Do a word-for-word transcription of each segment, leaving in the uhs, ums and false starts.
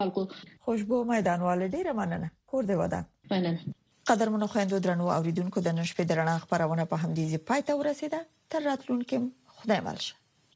خلکو خوشبو میدانوال ډیره مننه کور دی ودا مننه. قدرمنو خويندو درنو اوریدونکو د نن شپې درنه خبرونه په همدې ځای پای ته ورسیده. تر راتلونکي خدای مالشه.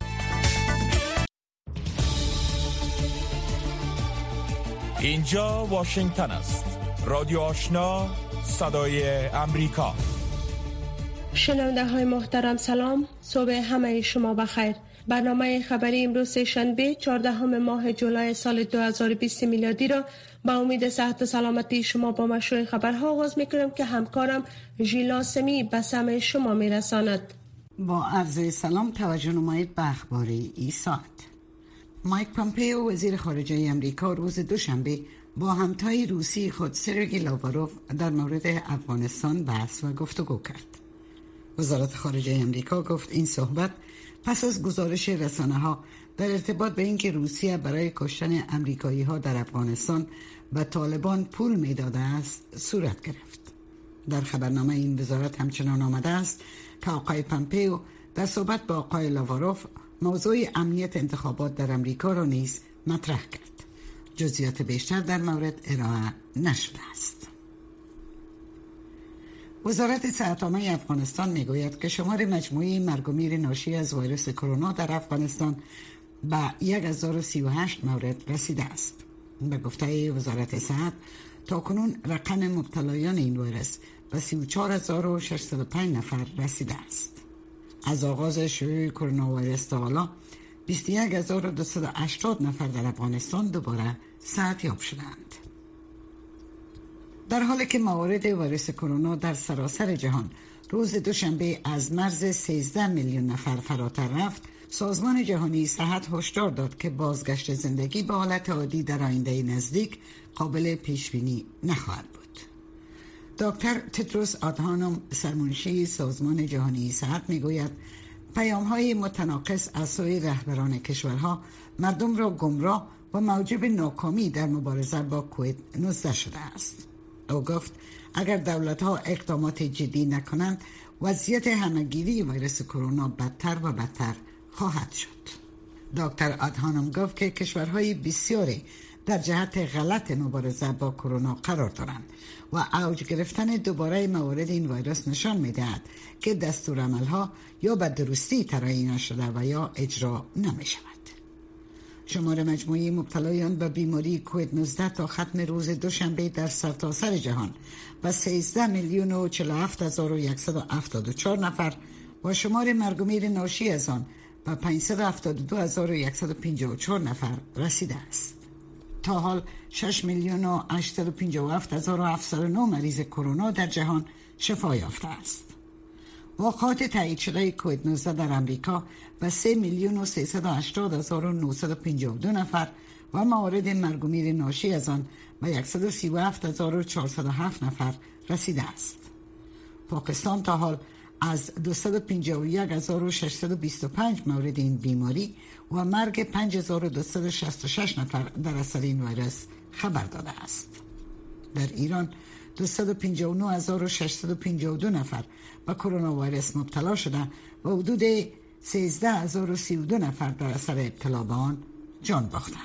اینجا واشنگتن است. رادیو آشنا، صدای امریکا. شنونده های محترم سلام، صبح همه شما بخیر. برنامه خبری امروز شنبه چهاردهم ماه جولای سال دو هزار و بیست میلادی را با امید صحت و سلامتی شما با مشروع خبرها آغاز میکنم که همکارم ژیلا سمی به سمع شما میرساند. با عرض سلام توجه نمایید به اخبار این ساعت. مایک پامپئو وزیر خارجه امریکا روز دوشنبه با همتای روسی خود سرگئی لاواروف در مورد افغانستان بحث و گفتگو کرد. وزارت خارجه امریکا گفت این صحبت پس از گزارش رسانه‌ها در ارتباط به اینکه روسیه برای کشتن امریکایی‌ها در افغانستان به طالبان پول می‌داده است صورت گرفت. در خبرنامه این وزارت همچنان آمده است که آقای پامپئو در صحبت با آقای لاواروف موضوع امنیت انتخابات در امریکا را نیز مطرح کرد. جزئیات بیشتر در مورد ارائه نشده است. وزارت صحت عامه افغانستان میگوید که شمار مجموعی مرگ و میر ناشی از ویروس کرونا در افغانستان به هزار و سی و هشت مورد رسیده است. به گفته وزارت صحت تاکنون رقم مبتلایان این ویروس به سی و چهار هزار و ششصد و پنج نفر رسیده است. از آغاز شیوع کرونا ویروس تا حالا بیست و یک هزار و دویست و هشتاد نفر در افغانستان دوباره صحتیاب شدند. در حالی که موارد ویروس کرونا در سراسر جهان روز دوشنبه از مرز سیزده میلیون نفر فراتر رفت، سازمان جهانی صحت هشدار داد که بازگشت زندگی به حالت عادی در آینده نزدیک قابل پیش بینی نخواهد بود. دکتر تدروس آدهانوم سرمنشی سازمان جهانی صحت میگوید پیام‌های متناقض از سوی رهبران کشورها مردم را گمراه و موجب ناکامی در مبارزه با کووید نوزده شده است. او گفت اگر دولت‌ها اقدامات جدی نکنند وضعیت همه‌گیری ویروس کرونا بدتر و بدتر خواهد شد. دکتر آدهانوم گفت که کشورهای بسیاری در جهت غلط مبارزه با کرونا قرار دارند و اوج گرفتن دوباره موارد این ویروس نشان می‌دهد که دستورالعمل‌ها یا به درستی طراحی نشده و یا اجرا نمی‌شود. شمار مجموعی مبتلایان به بیماری کووید نوزده تا ختم روز دوشنبه در سرتاسر جهان به سیزده میلیون و چهل و هفت هزار و صد و هفتاد و چهار نفر و شمار مرگ و میر ناشی از آن به پانصد و هفتاد و دو هزار و صد و پنجاه و چهار نفر رسیده است. تا حال شش میلیون و هشتصد و پنجاه و هفت هزار و هفتصد و نه مریض کرونا در جهان شفا یافته است. واقعات تایید شده کووید نوزده در امریکا به سه میلیون و سیصد و هشتاد هزار و نهصد و پنجاه و دو نفر و موارد مرگ و میر ناشی از آن به صد و سی و هفت هزار و چهارصد و هفت نفر رسیده است. پاکستان تا حال از دویست و پنجاه و یک هزار و ششصد و بیست و پنج مورد این بیماری و مرگ پنج هزار و دویست و شصت و شش نفر در اثر این ویروس خبر داده است. در ایران دویست و پنجاه و نه هزار و ششصد و پنجاه و دو نفر به کرونا ویروس مبتلا شده و حدود سیزده هزار و سی و دو نفر در اثر ابتلا به آن جان باختند.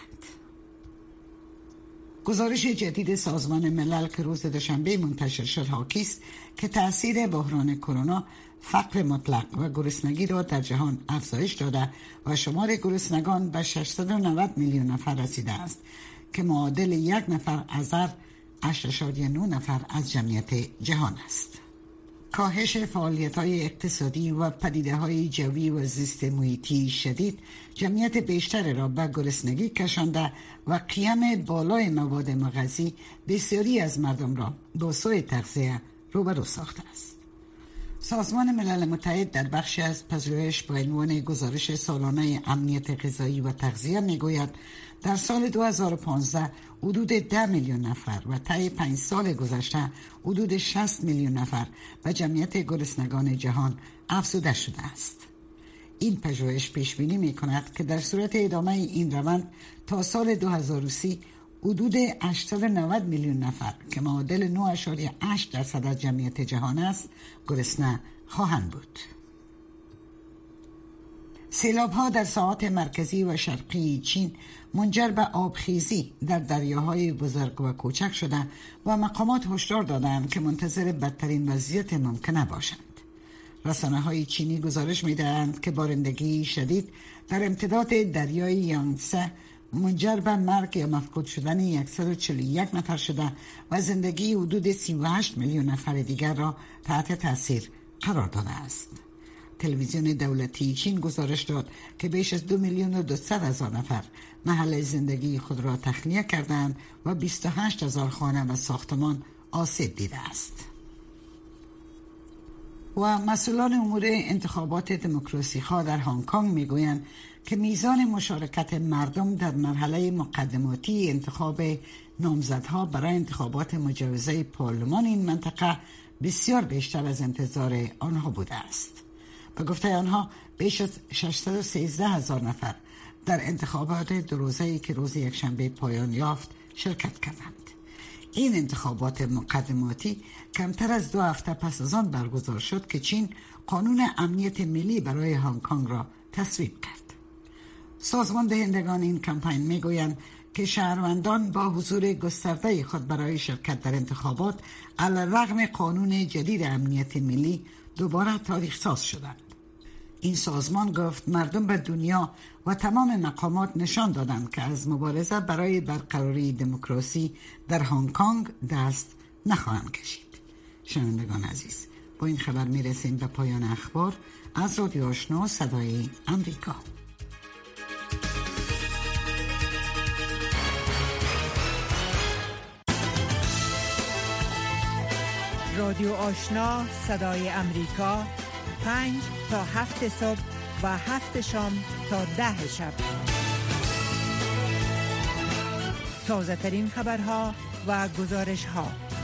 گزارش جدید سازمان ملل که روز دوشنبه منتشر شد حاکی است که تأثیر بحران کرونا فقر مطلق و گرسنگی را در جهان افزایش داده و شمار گرسنگان به ششصد و نود میلیون نفر رسیده است که معادل یک نفر از هر هشت اشاریه نه نفر از جمعیت جهان است. کاهش فعالیت‌های اقتصادی و پدیده‌های جوی و زیست محیطی شدید جمعیت بیشتر را به گرسنگی کشانده و قیم بالای مواد مغذی بسیاری از مردم را با سوء تغذیه روبرو ساخته است. سازمان ملل متحد در بخشی از پژوهش با عنوان گزارش سالانه امنیت غذایی و تغذیه میگوید در سال دو هزار و پانزده حدود ده میلیون نفر و طی پنج سال گذشته حدود شصت میلیون نفر به جمعیت گرسنگان جهان افزوده شده است. این پژوهش پیش بینی می‌کند که در صورت ادامه این روند تا سال دو هزار و سی حدود هشتصد و نود میلیون نفر که معادل نه اشاریه هشت درصد از جمعیت جهان است گرسنه خواهند بود. سیلاب‌ها در ساحات مرکزی و شرقی چین منجر به آبخیزی در دریاهای بزرگ و کوچک شده و مقامات هشدار دادند که منتظر بدترین وضعیت ممکنه باشند. رسانه‌های چینی گزارش می‌دهند که بارندگی شدید در امتداد دریای یانگسه منجر به مرگ یا مفقود شدن صد و چهل و یک نفر شده و زندگی حدود سی و هشت میلیون نفر دیگر را تحت تاثیر قرار داده است. تلویزیون دولتی چین گزارش داد که بیش از دو میلیون و دویست هزار نفر محل زندگی خود را تخلیه کردند و بیست و هشت هزار خانه و ساختمان آسیب دیده است. و مسئولان امور انتخابات دموکراسی خواه در هنگ کنگ میگویند که میزان مشارکت مردم در مرحله مقدماتی انتخاب نامزدها برای انتخابات مجوزه پارلمان این منطقه بسیار بیشتر از انتظار آنها بوده است. به گفته آنها بیش از ششصد و سیزده هزار نفر در انتخابات دو روزه‌ای که روز یکشنبه پایان یافت شرکت کردند. این انتخابات مقدماتی کمتر از دو هفته پس از آن برگزار شد که چین قانون امنیت ملی برای هنگ کنگ را تصویب کرد. سازمان دهندگان این کمپین میگویند که شهروندان با حضور گسترده خود برای شرکت در انتخابات علیرغم قانون جدید امنیت ملی دوباره تاریخ ساز شدند. این سازمان گفت مردم به دنیا و تمام مقامات نشان دادند که از مبارزه برای برقراری دموکراسی در هنگ کنگ دست نخواهند کشید. شنوندگان عزیز، با این خبر میرسیم به پایان اخبار از رادیو آشنا صدای امریکا. رادیو آشنا صدای امریکا، پنج تا هفت صبح و هفت شام تا ده شب. تازه ترین خبرها و گزارش ها.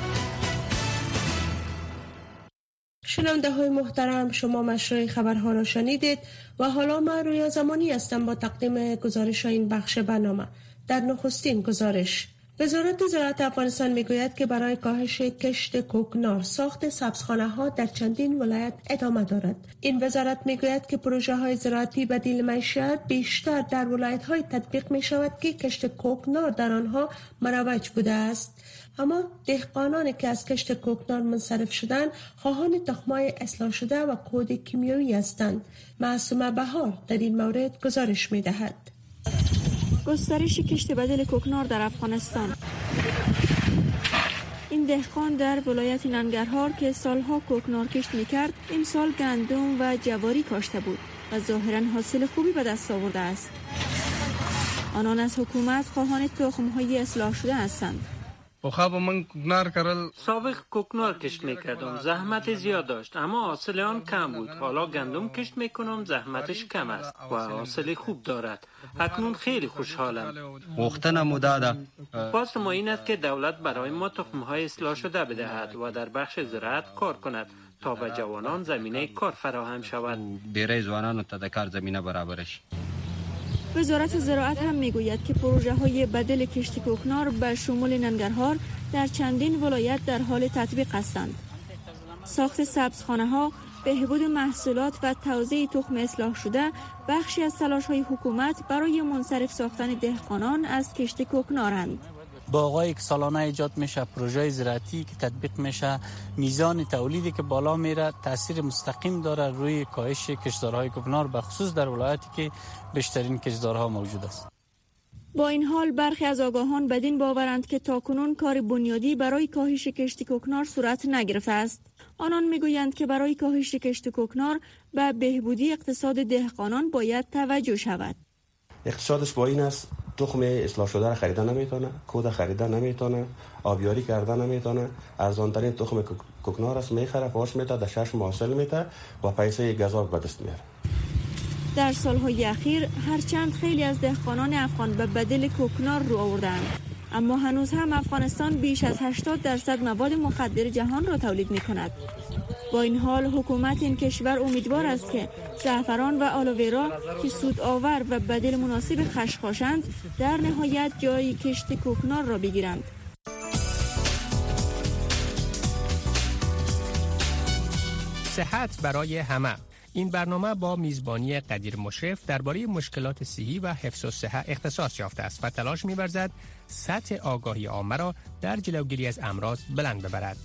شنونده های محترم، شما مشروع خبرها را شنیدید و حالا من رویا زمانی هستم با تقدیم گزارش این بخش برنامه. در نخستین گزارش، وزارت زراعت افغانستان میگوید که برای کاهش کشت کوکنار ساخت سبزخانه‌ها در چندین ولایت ادامه دارد. این وزارت میگوید که پروژه های زراعتی بدیل معیشت بیشتر در ولایت های تطبیق می شود که کشت کوکنار در آنها مروج بوده است. اما دهقانانی که از کشت کوکنار منصرف شدند خواهان تخم‌های اصلاح شده و کود کیمیایی هستند. معصومه بهار در این مورد گزارش می‌دهد. گسترش کشت بدیل کوکنار در افغانستان. این دهقان در ولایت ننگرهار که سالها کوکنار کشت می‌کرد، امسال گندم و جواری کاشته بود و ظاهراً حاصل خوبی به دست آورده است. آنان از حکومت خواهان تخم‌های اصلاح شده هستند. سابق کوکنار کشت میکردم، زحمت زیاد داشت اما حاصل آن کم بود. حالا گندم کشت میکنم، زحمتش کم است و حاصل خوب دارد. اکنون خیلی خوشحالم. خواست ما این است که دولت برای ما تخم‌های اصلاح شده بدهد و در بخش زراعت کار کند تا به جوانان زمینه کار فراهم شود. ډیری ځوانانو ته د کار زمینه برابر شي. وزارت زراعت هم میگوید که پروژه های بدیل کشت کوکنار به شمول ننگرهار در چندین ولایت در حال تطبیق هستند. ساخت سبزخانه ها، بهبود محصولات و توزیع تخم اصلاح شده بخشی از تلاش های حکومت برای منصرف ساختن دهقانان از کشت کوکنارند. باغایی که سالانه ایجاد میشه، پروژه زراعتی که تطبیق میشه، میزان تولیدی که بالا میره، تاثیر مستقیم داره روی کاهش کشتزارهای کوکنار، به خصوص در ولایتی که بیشترین کشتزارها موجود است. با این حال برخی از آگاهان بدین باورند که تاکنون کار بنیادی برای کاهش کشت کوکنار صورت نگرفته است. آنان میگویند که برای کاهش کشت کوکنار به بهبودی اقتصاد دهقانان باید توجه شود. اقتصادش با این است تخم اصلاح شده را خریدن نمیتونه، کود خریدن نمیتونه، آبیاری کردن نمیتونه، ارزان ترین تخم کوکنار است میخره، پاش میده، در شش محصول میده و پیسه گزاق به دست میاره. در سالهای اخیر هرچند خیلی از دهقانان افغان به بدیل کوکنار رو آوردند، اما هنوز هم افغانستان بیش از هشتاد درصد مواد مخدر جهان را تولید می کند. با این حال حکومت این کشور امیدوار است که زعفران و آلوویرا که سودآور و بدیل مناسب خشخاشند در نهایت جای کشت کوکنار را بگیرند. صحت برای همه. این برنامه با میزبانی قدیر مشرف درباره مشکلات صحی و حفظ الصحه اختصاص یافته است و تلاش می‌ورزد سطح آگاهی عامه را در جلوگیری از امراض بلند ببرد.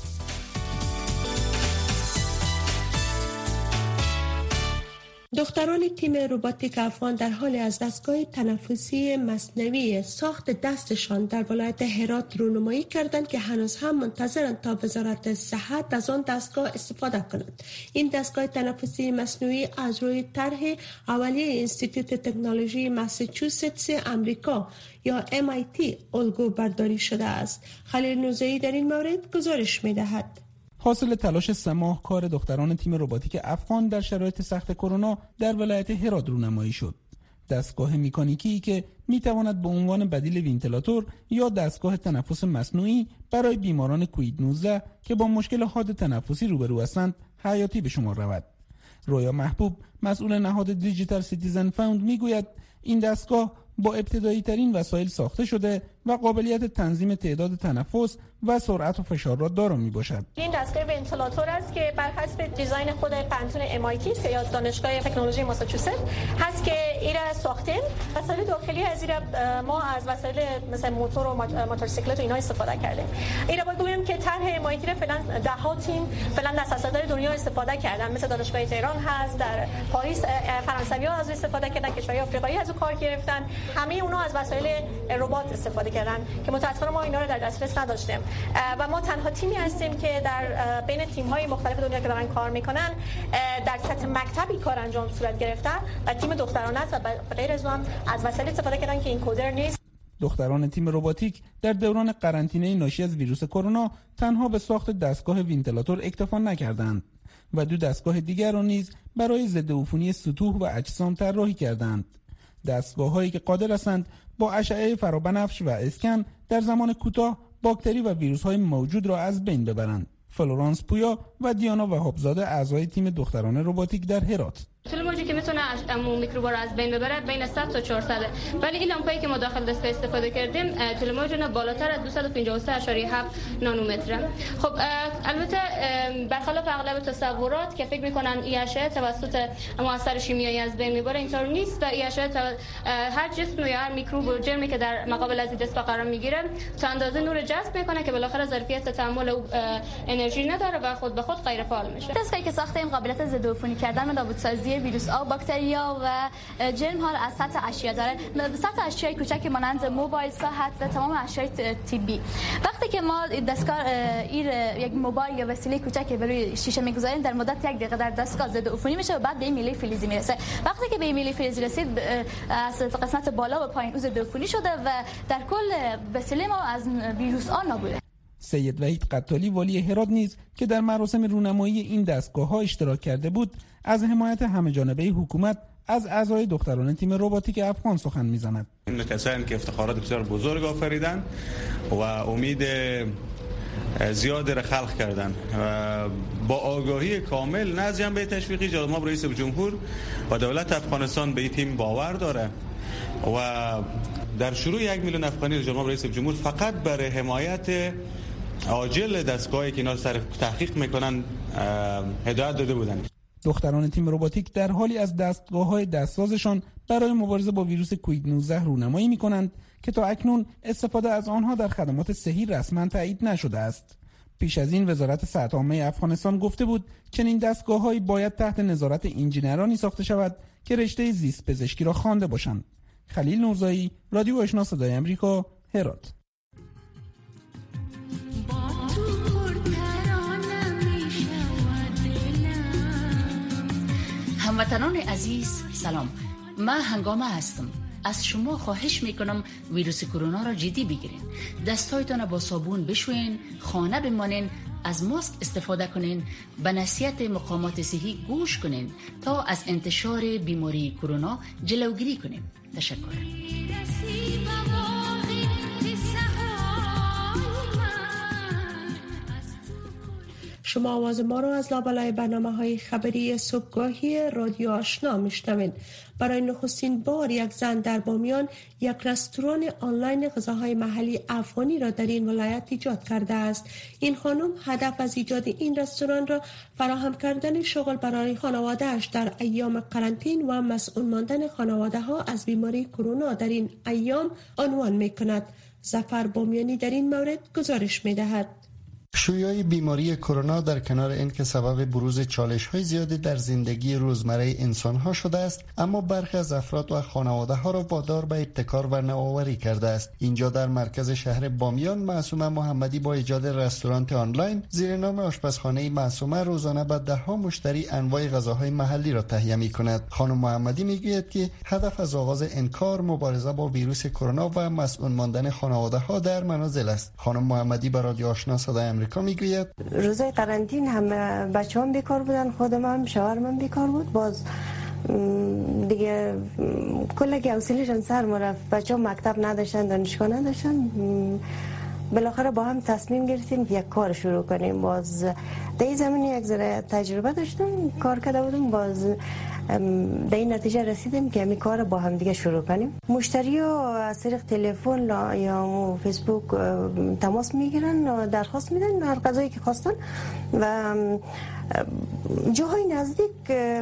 دختران تیم روباتیک افغان در حال از دستگاه تنفسی مصنوعی ساخت دستشان در ولایت هرات رونمایی کردند که هنوز هم منتظرند تا وزارت صحت از آن دستگاه استفاده کنند. این دستگاه تنفسی مصنوعی از روی طرح اولیه انستیتوت تکنولوژی ماساچوستس آمریکا یا ام آی تی الگو برداری شده است. خلیل نوزایی در این مورد گزارش می‌دهد. حاصل تلاش سه ماه کار دختران تیم روباتیک افغان در شرایط سخت کرونا در ولایت هرات رونمایی شد. دستگاه مکانیکی که میتواند به عنوان بدیل وینتیلاتور یا دستگاه تنفس مصنوعی برای بیماران کووید نوزده که با مشکل حاد تنفسی روبرو هستند حیاتی به شمار رود. رویا محبوب مسئول نهاد دیجیتال سیتیزن فاوند میگوید این دستگاه با ابتدایی ترین وسایل ساخته شده و قابلیت تنظیم تعداد تنفس و سرعت و فشار را دارا می باشد. این دستگاه ونتیلاتور است که بر حسب دیزاین خود پنتون ام آی تی یا دانشگاه تکنولوژی ماساچوست هست که این را ساختیم. وسایل داخلی از این ما از وسایل مثل موتور و موتورسیکلت و اینا استفاده کردیم. این را باید بگویم که طرح ام آی تی را فعلا ده ها تیم فعلا در اساتید دنیا استفاده کردن، مثل دانشگاه تهران هست، در پاریس فرانسوی‌ها از استفاده کردن، کشورهای آفریقایی از او کار گرفتن. همه اونها از وسایل ربات استفاده کردن که متأسفانه ما اینا رو در دسترس نداشتیم و ما تنها تیمی هستیم که در بین تیم‌های مختلف دنیا که دارن کار میکنن در سطح مکتبی کار انجام صورت گرفته و تیم دخترانه است و به غیر از اون از وسایل استفاده کردن که این کودر نیست. دختران تیم روباتیک در دوران قرنطینه ناشی از ویروس کرونا تنها به ساخت دستگاه وینتیلاتور اکتفا نکردند و دو دستگاه دیگر را نیز برای ضد عفونی سطوح و اجسام طراحی کردند. دستگاه‌هایی که قادر هستند با اشعه فرابنفش و اسکن در زمان کوتاه باکتری و ویروس‌های موجود را از بین ببرند. فلورانس پویا و دیانا وهابزاده اعضای تیم دختران روباتیک در هرات. طول موجی که میتونه امو میکروبا رو از بین ببره بین صد تا چهارصد، ولی این لامپایی که ما داخل دستگاه استفاده کردیم طول موج اون بالاتر از دویست و پنجاه و سه ممیز هفت نانومتره. خب البته برخلاف اغلب تصورات که فکر میکنن این اشعه توسط موثر شیمیایی از بین میبره، اینطور نیست و این اشعه هر جسم یا هر میکروب و جرمی که در مقابل از این دستگاه قرار میگیره تا اندازه نور جذب میکنه که بالاخره ظرفیت تحمل او انرژی نداره و خود به خود غیر فعال میشه. دستگاهی که ساختیم قابلیت ضد عفونی کردن و نابودسازی ویروس ها، باکتریا و جرم ها از سطح اشعه داره. سطح اشعه کوچکی مانند موبایل ساعت و تمام اشعه طبی. وقتی که ما دستگاه این یک موبایل یا وسیله کوچکی بروی شیشه میگذاریم در مدت یک دقیقه در دستگاه ضد عفونی میشه و بعد به میله فلزی میرسه. وقتی که به میله فلزی رسید از قسمت بالا و پایین ضد عفونی شده و در کل وسیله ما از ویروس ها نابوده. سید وحید قطالی والی هرات نیز که در مراسم رونمایی این دستگاه‌ها اشتراک کرده بود، از حمایت همه‌جانبه حکومت از اعضای دختران تیم روباتیک افغان سخن می‌زند. این کسانی که افتخارات بسیار بزرگ آفریدن و امید زیاد را خلق کردن و با آگاهی کامل نه از جنبه تشویقی جناب رئیس جمهور و دولت افغانستان به این تیم باور داره و در شروع یک میلیون افغانی جناب رئیس جمهور فقط برای حمایت عاجل دستگاهی که اینا سر تحقیق میکنن هدایت داده بودند. دختران تیم روباتیک در حالی از دستگاه‌های دستسازشان برای مبارزه با ویروس کووید نوزده رونمایی می‌کنند که تا اکنون استفاده از آنها در خدمات صحی رسما تایید نشده است. پیش از این وزارت صحت عامه افغانستان گفته بود چنین دستگاه‌هایی باید تحت نظارت انجینرانی ساخته شود که رشته زیست پزشکی را خوانده باشند. خلیل نورزایی، رادیو آشنا صدای آمریکا، هرات. هموطنان عزیز سلام، من هنگامه هستم. از شما خواهش میکنم ویروس کرونا را جدی بگیرین. دستایتان با صابون بشوین، خانه بمانین، از ماسک استفاده کنین، به نصیحت مقامات صحی گوش کنین تا از انتشار بیماری کرونا جلوگیری کنیم. تشکر. شما آواز ما را از لابلای برنامه های خبری صبحگاهی رادیو آشنا میشنوید. برای نخستین بار یک زن در بامیان یک رستوران آنلاین غذاهای محلی افغانی را در این ولایت ایجاد کرده است. این خانم هدف از ایجاد این رستوران را فراهم کردن شغل برای خانواده‌اش در ایام قرنطین و مسئول ماندن خانواده ها از بیماری کرونا در این ایام عنوان می کند. ظفر بامیانی در این مورد گزارش می دهد. شیوع بیماری کرونا در کنار این که سبب بروز چالش‌های زیادی در زندگی روزمره انسان‌ها شده است، اما برخی از افراد و خانواده‌ها را وادار به ابتکار و نوآوری کرده است. اینجا در مرکز شهر بامیان، معصومه محمدی با ایجاد رستوران آنلاین زیر نام آشپزخانه معصومه روزانه به ده‌ها مشتری انواع غذاهای محلی را تهیه می‌کند. خانم محمدی می‌گوید که هدف از آغاز این کار مبارزه با ویروس کرونا و مسئول ماندن خانواده‌ها در منازل است. خانم محمدی با رادیو آشنا صدای امریکا میگوید روزای قرنطین هم بچه‌ام بیکار بودن، خودم هم شوهرم هم بیکار بود، باز دیگه کلگی حوصله‌شان سر می‌رفت. بچه‌ها مکتب نداشتن، دانشگاه نداشتن. بالاخره با هم تصمیم گرفتیم که یک کار شروع کنیم. باز در این زمینه یک ذره تجربه داشتم، کار کرده بودم، باز در این نتیجه رسیدیم که همین کار با هم دیگه شروع کنیم. مشتری‌ها از طریق تلفن یا فیسبوک تماس میگیرن و درخواست میدن هر غذایی که خواستن و جاهای نزدیک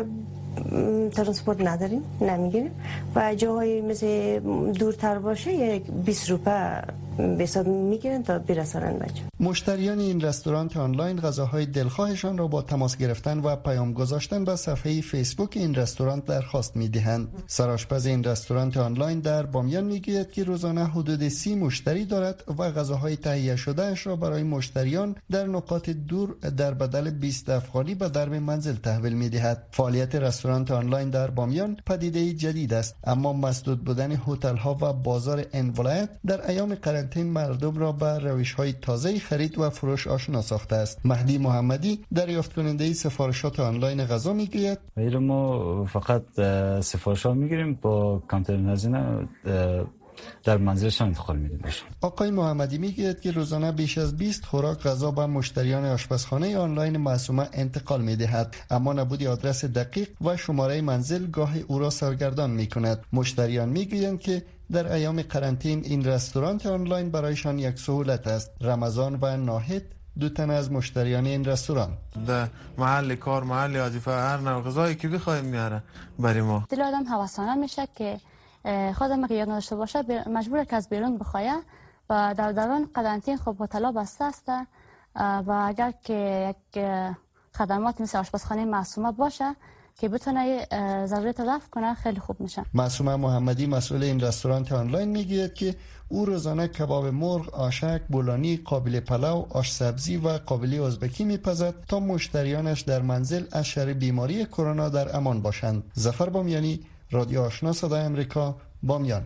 ترانسپورت نداریم، نمیگیریم و جاهای مثل دورتر باشه یک بیست روپه به حساب میگیرن تا برسانن بچه. مشتریان این رستوران آنلاین غذاهای دلخواهشان را با تماس گرفتن و پیام گذاشتن به صفحه فیسبوک این رستوران درخواست میدهند. سرآشپز این رستوران آنلاین در بامیان میگوید که روزانه حدود سی مشتری دارد و غذاهای تهیه شده اش را برای مشتریان در نقاط دور در بدل بیست افغانی به درب منزل تحویل میدهد. فعالیت رستوران آنلاین در بامیان پدیده جدید است، اما مسدود بودن هتل ها و بازار این ولایت در ایام قرنطینه مردم را به روش‌های تازه خرید و فروش آشنا ساخته است. مهدی محمدی دریافت کننده سفارشات آنلاین غذا میگوید ما فقط سفارشات میگیریم با کانتر هزینه در منزلشان انتقال میدیم. آقای محمدی میگوید که روزانه بیش از بیست خوراک غذا به مشتریان آشپزخانه آنلاین معصومه انتقال میدهد، اما نبودی آدرس دقیق و شماره منزل گاهی او را سرگردان میکند. مشتریان میگویند که در ایام قرنطین این رستوران آنلاین برایشان یک سهولت است. رمضان و ناهید دو تن از مشتریان این رستوران در محل کار، محل وظیفه، هر نوع غذایی که بخوایم میاره برای ما. دل آدم هوسانه میشه که خودم که یاد نداشته باشه مجبور که از بیرون بخواه و در دوران قرنطین خب هتل‌ها بسته است و اگر که یک خدمات مثل آشپزخانه معصومه باشه که بتونه ضرورت رفع کنه خیلی خوب میشه. معصومه محمدی مسئول این رستوران آنلاین میگوید که او روزانه کباب مرغ، آشک، بولانی، قابل پلو، آش سبزی و قابلی ازبکی میپزد تا مشتریانش در منزل از شر بیماری کرونا در امان باشند. ظفر بامیانی، رادیو آشنا صدای امریکا، بامیان.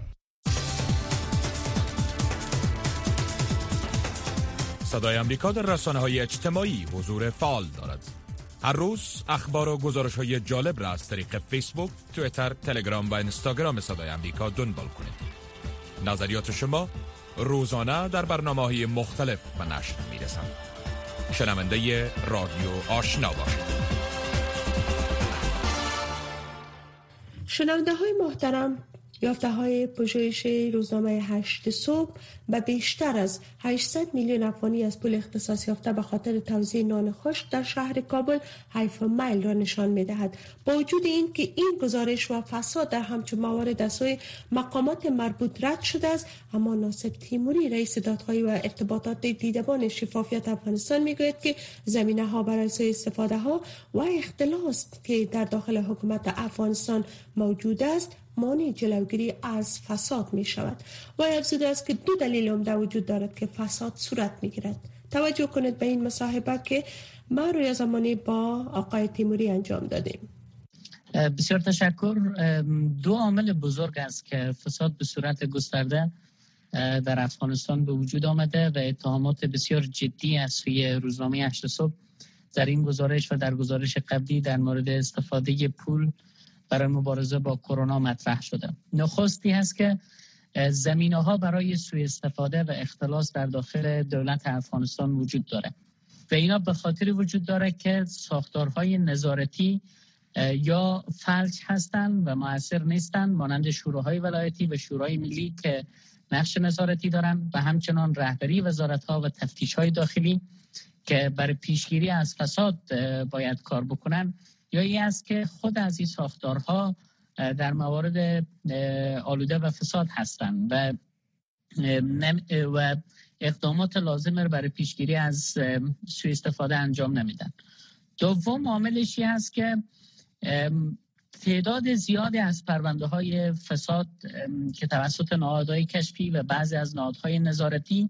صدای امریکا در رسانه‌های اجتماعی حضور فعال دارد. هر روز اخبار و گزارش‌های جالب را از طریق فیسبوک، توییتر، تلگرام و اینستاگرام صدای امریکا دنبال کنید. نظریات شما روزانه در برنامه‌های مختلف به نشر می‌رسند. شنونده رادیو آشنا باشید. شنونده های محترم، یافته های پژوهش روزنامه هشت صبح به بیشتر از هشتصد میلیون افغانی از پول اختصاص یافته به خاطر توزیع نان خشک در شهر کابل حیف میل را نشان می دهد. با وجود این که این گزارش و فساد در همچون موارد از سوی مقامات مربوط رد شده است، اما ناصر تیموری رئیس دادخواهی و ارتباطات دیدبان شفافیت افغانستان می گوید که زمینه ها برای سوء استفاده ها و اختلاس که در داخل حکومت افغانستان موجود است مانع جلوگیری از فساد می شود. و افزوده است که دو دلیل عمده وجود دارد که فساد صورت می گیرد. توجه کنید به این مصاحبه که ما روی زمانی با آقای تیموری انجام دادیم. بسیار تشکر. دو عامل بزرگ است که فساد به صورت گسترده در افغانستان به وجود آمده و اتهامات بسیار جدی از سوی روزنامه هشت صبح در این گزارش و در گزارش قبلی در مورد استفاده پول برای مبارزه با کرونا مطرح شده. نخستی هست که زمینه‌ها برای سوء استفاده و اختلاس در داخل دولت افغانستان وجود داره. و اینا به خاطر وجود داره که ساختارهای نظارتی یا فلج هستند و مؤثر نیستند، مانند شوراهای ولایتی و شورای ملی که نقش نظارتی دارن و همچنان رهبری وزارت‌ها و تفتیش‌های داخلی که برای پیشگیری از فساد باید کار بکنن، یا ای است که خود از این ساختارها در موارد آلوده و فساد هستند و و اقدامات لازم را برای پیشگیری از سوء استفاده انجام نمیدن. دوم عاملش این است که تعداد زیادی از پرونده های فساد که توسط نهادهای کشفی و بعضی از نهادهای نظارتی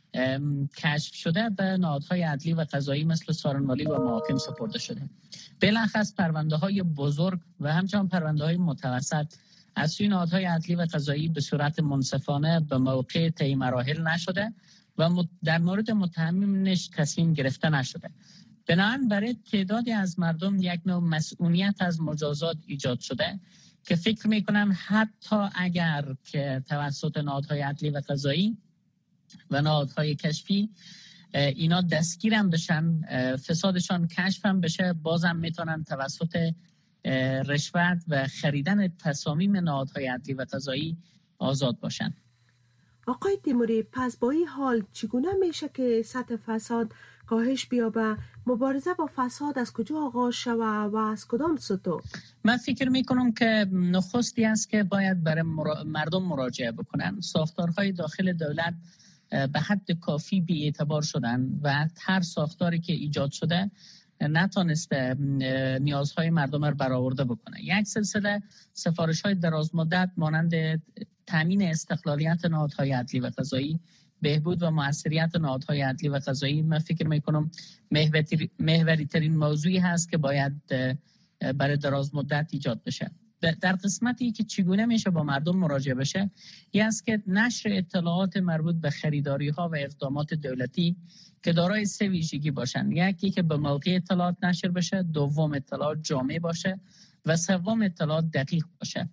کشف شده به نهادهای عدلی و قضایی مثل سارنمالی و محاکم سپرده شده. بالاخص پرونده های بزرگ و همچنان پرونده های متوسط از سوی نهادهای عدلی و قضایی به صورت منصفانه به موقع طی مراحل نشده و در مورد متهمینش تصمیم گرفته نشده. بنابراین برای تعدادی از مردم یک نوع مسئولیت از مجازات ایجاد شده که فکر میکنم حتی اگر که توسط نهادهای عدلی و قضایی و نهادهای کشفی اینا دستگیرم بشن، فسادشان کشف هم بشه، بازم میتونن توسط رشوت و خریدن تصامیم نهادهای عدلی و قضایی آزاد باشن. آقای تیموری، پس با این حال چگونه میشه که سطح فساد کاهش بیابه؟ مبارزه با فساد از کجا آغاز شوه و از کدام سطح؟ من فکر میکنم که نخستی است که باید برای مرا... مردم مراجعه بکنن. ساختارهای داخل دولت به حد کافی بی اعتبار شدن و هر ساختاری که ایجاد شده نتونسته نیازهای مردم را برآورده بکنه. یک سلسله سفارش‌های دراز مدت مانند تامین استقلالیت نهادهای عدلی و قضایی، بهبود و موثریت نهادهای عدلی و قضایی، من فکر میکنم محوری ترین موضوعی هست که باید برای دراز مدت ایجاد بشه. در قسمتی که چگونه میشه با مردم مراجعه بشه، یه است که نشر اطلاعات مربوط به خریداری ها و اقدامات دولتی که دارای سه ویژگی باشن: یکی که به موقع اطلاعات نشر بشه، دوم اطلاعات جامع باشه و سوم اطلاعات دقیق باشه.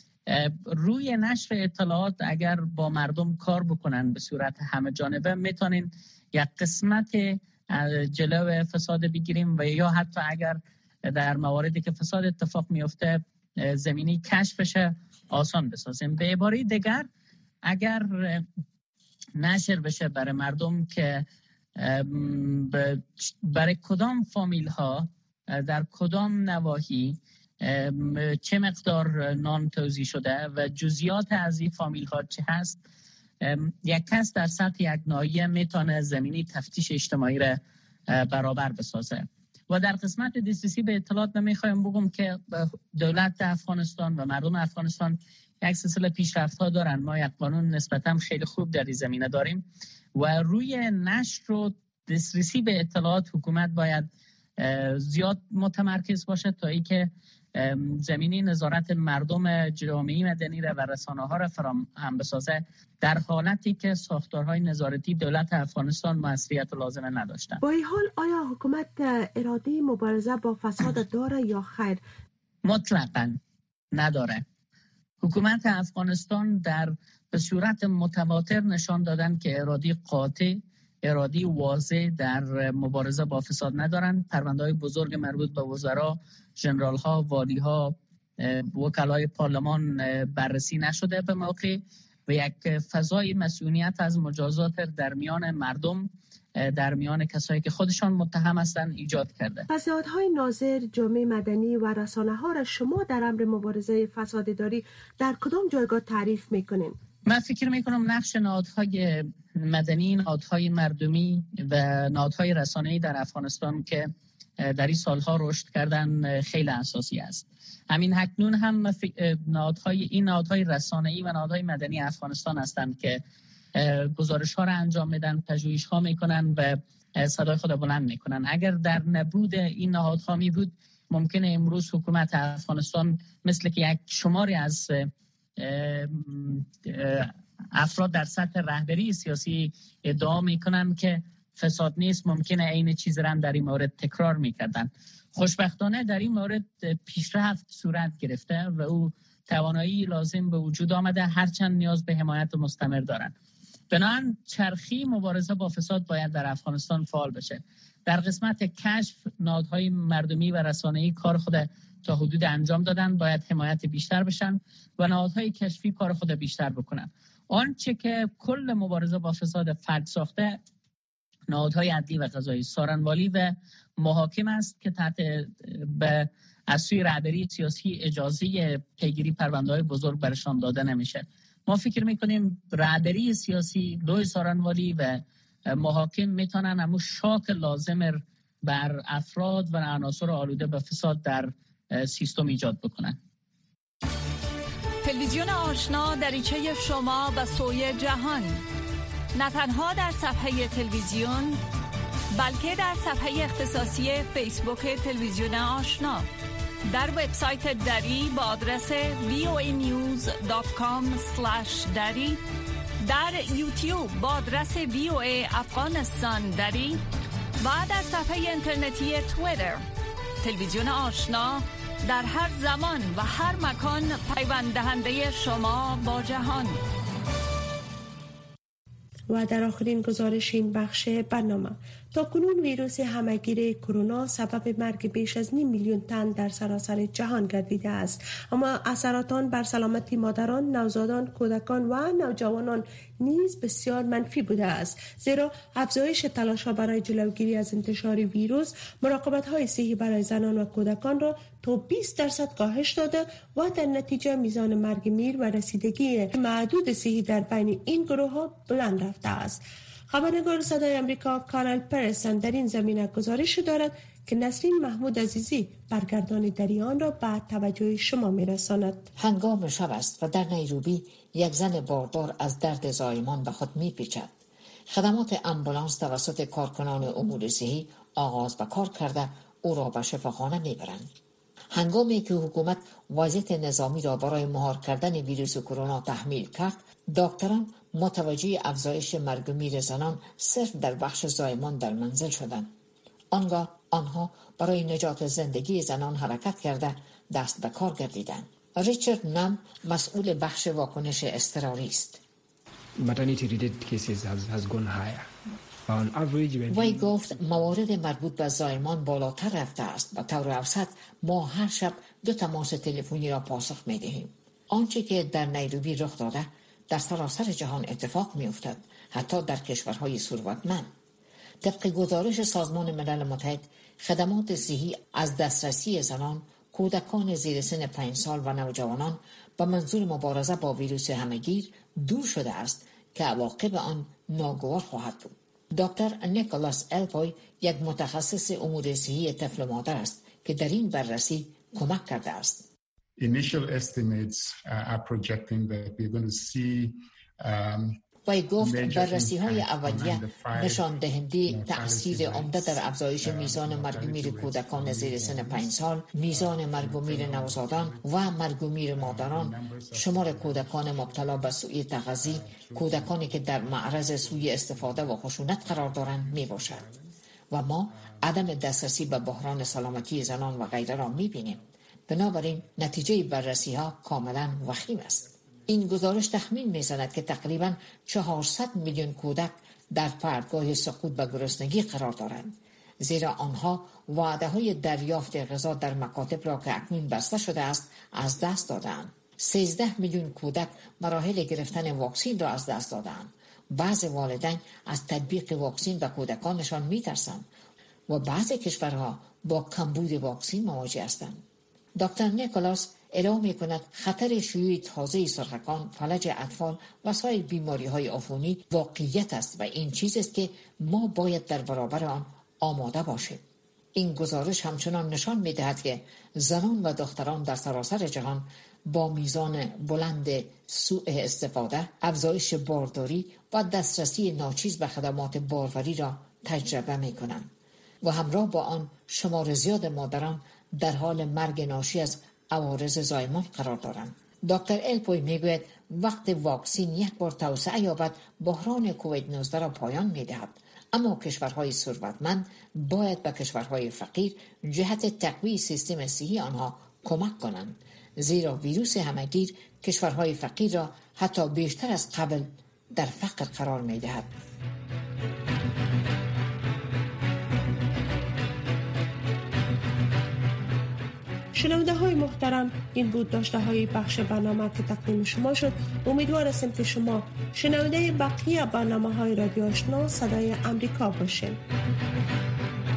روی نشر اطلاعات اگر با مردم کار بکنن به صورت همه جانبه، میتونین یک قسمت جلو فساد بگیریم و یا حتی اگر در مواردی که فساد اتفاق میفته زمینی کشف بشه آسان بسازیم. به عباره دیگر اگر نشر بشه برای مردم که برای کدام فامیل ها در کدام نواحی چه مقدار نان توزیع شده و جزئیات از این فامیل ها چه هست، یک کس در سطح یک ناحیه میتونه زمینی تفتیش اجتماعی را برابر بسازه. و در قسمت دسترسی به اطلاعات نمیخوایم بگم که دولت افغانستان و مردم افغانستان یک سلسله پیشرفت‌ها دارن. ما یک قانون نسبتاً خیلی خوب در این زمینه داریم و روی نشر و دسترسی به اطلاعات حکومت باید زیاد متمرکز باشه تا ای که زمینی نظارت مردم، جامعه مدنی و رسانه‌ها را فراهم هم بسازه، در حالتی که ساختارهای نظارتی دولت افغانستان موثریت لازمه نداشتند. با این حال آیا حکومت اراده مبارزه با فساد داره یا خیر؟ مطلقاً نداره. حکومت افغانستان در به صورت متواتر نشان دادن که اراده قاطع، اراده واضح در مبارزه با فساد ندارن. پرونده‌های بزرگ مربوط به وزرا، ژنرال‌ها، والی‌ها، وکلای پارلمان بررسی نشده به موقع و یک فضای مسئولیت از مجازات در میان مردم، در میان کسایی که خودشان متهم هستند ایجاد کرده. پس نهادهای ناظر، جامعه مدنی و رسانه‌ها را شما در امر مبارزه فساد داری در کدام جایگاه تعریف میکنین؟ من فکر میکنم نقش نهادهای مدنی، نهادهای مردمی و نهادهای رسانه‌ای در افغانستان که در این سالها رشد کردن خیلی اساسی است. همین اکنون هم نهادهای این نهادهای رسانه‌ای و نهادهای مدنی افغانستان هستند که گزارش‌ها را انجام میدن، پژوهش‌ها میکنن و صدای خود بلند میکنن. اگر در نبود این نهادها می بود، ممکنه امروز حکومت افغانستان مثل که یک شماری از افراد در سطح رهبری سیاسی ادعا میکنن که فساد نیست، ممکنه عین چیز را در این مورد تکرار میکردن. خوشبختانه در این مورد پیشرفت صورت گرفته و او توانایی لازم به وجود آمده، هرچند نیاز به حمایت مستمر دارند. بنابراین چرخی مبارزه با فساد باید در افغانستان فعال بشه. در قسمت کشف نهادهای مردمی و رسانه‌ای کار خود تا حدود انجام دادن، باید حمایت بیشتر بشن و نهادهای کشفی کار خود بیشتر بکنن. آنچه که کل مبارزه با فساد فرد ساخته نهادهای عدلی و قضایی، سارنوالی و محاکم است که تحت به از سوی رهبری سیاسی اجازه پیگیری پرونده‌های بزرگ برشان داده نمیشه. ما فکر میکنیم رهبری سیاسی، دوی سارنوالی و محاکم میتونن همون شاک لازم بر افراد و عناصر آلوده به فساد در سیستم ایجاد بکنن. تلویزیون آشنا دریچه شما به سوی جهان، نه تنها در صفحه تلویزیون بلکه در صفحه اختصاصی فیسبوک تلویزیون آشنا، در وبسایت دری با آدرس وی او ای نیوز دات کام اسلش دری، در یوتیوب با آدرس وی او ای افغانستان دری و در صفحه اینترنتی توییتر. تلویزیون آشنا در هر زمان و هر مکان پیوند دهنده شما با جهان. و در آخرین گزارش این بخش برنامه، تا کنون ویروس همهگیر کرونا سبب مرگ بیش از نیم میلیون تن در سراسر جهان گردیده است، اما اثرات آن بر سلامتی مادران، نوزادان، کودکان و نوجوانان نیز بسیار منفی بوده است، زیرا افزایش تلاش‌ها برای جلوگیری از انتشار ویروس مراقبت‌های صحی برای زنان و کودکان را تا بیست درصد کاهش داده و در نتیجه میزان مرگ میر و رسیدگی معدود صحی در بین این گروه‌ها بلند رفته است. خبرنگار صدای آمریکا کارل پرسن در این زمینه گزارش دارد که نسرین محمود عزیزی برگردان دریان را به توجه شما میرساند. هنگام شب است و در نیروبی یک زن باردار از درد زایمان به خود میپیچد. خدمات امبولانس توسط کارکنان امور صحی آغاز به کار کرده او را به شفاخانه میبرند. هنگامی که حکومت وضعیت نظامی را برای مهار کردن ویروس کرونا تحمیل کرد، دکتران متوجه افزایش مرگ و میر زنان صرف در بخش زایمان در منزل شدند. آنگاه آنها برای نجات زندگی زنان حرکت کرده دست به کار گردیدند. ریچارد نم مسئول بخش واکنش اضطراری است. وی گفت موارد مربوط به زایمان بالاتر رفته است. به طور اوسط ما هر شب دو تماس تلفنی را پاسخ می دهیم. آنچه که در نیروبی رخ داده در سراسر جهان اتفاق می افتد، حتی در کشورهای ثروتمند. طبق گزارش سازمان ملل متحد، خدمات صحی از دسترسی زنان، کودکان زیر سن پنج سال و نوجوانان به منظور مبارزه با ویروس همهگیر دور شده است که عواقب آن ناگوار خواهد بود. دکتر نیکولاس الپوی یک متخصص امور صحی طفل و مادر است که در این بررسی کمک کرده است. Initial estimates uh, are projecting that we're going to see um, وی گفت بررسی های اولیه نشان دهنده تأثیر عمده در افزایش میزان مرگ و میر کودکان زیر سن پنج سال، میزان مرگ و میر نوزادان و مرگ و میر مادران، شمار کودکان مبتلا به سوء تغذیه، کودکانی که در معرض سوء استفاده و خشونت قرار دارند می باشد. و ما عدم دسترسی به بحران سلامتی زنان و غیره را می بینیم. بنابراین نتیجه بررسی ها کاملا وخیم است. این گزارش تخمین می‌زند که تقریباً چهارصد میلیون کودک در پرتگاه سقوط به گرسنگی قرار دارند، زیرا آنها وعده‌های دریافت غذا در مکاتب را که اکنون بسته شده است از دست دادند. سیزده میلیون کودک مراحل گرفتن واکسین را از دست دادند. بعضی والدین از تطبیق واکسین به کودکانشان می‌ترسند و بعضی کشورها با کمبود واکسین مواجه هستند. دکتر نیکولاس اعلام می‌کند خطر شیوع تازه سرطان، فلج اطفال و سایر بیماری‌های عفونی واقعیت است و این چیزی است که ما باید در برابر آن آماده باشیم. این گزارش همچنان نشان می‌دهد که زنان و دختران در سراسر جهان با میزان بلند سوء استفاده، افزایش بارداری و دسترسی ناچیز به خدمات باروری را تجربه می‌کنند و همراه با آن شمار زیاد مادران در حال مرگ ناشی از عوارض زایمان قرار دارند. دکتر الپوی میگوید وقت واکسین یک بار توسعه یابد بحران کووید نوزده را پایان میدهد، اما کشورهای ثروتمند باید به کشورهای فقیر جهت تقویت سیستم صحی آنها کمک کنند، زیرا ویروس همهگیر کشورهای فقیر را حتی بیشتر از قبل در فقر قرار می دهد. شنونده های محترم، این بود داشته های بخش برنامه که تقدیم شما شد. امیدوار هستم که شما شنونده بقیه برنامه های رادیو آشنا صدای امریکا باشین.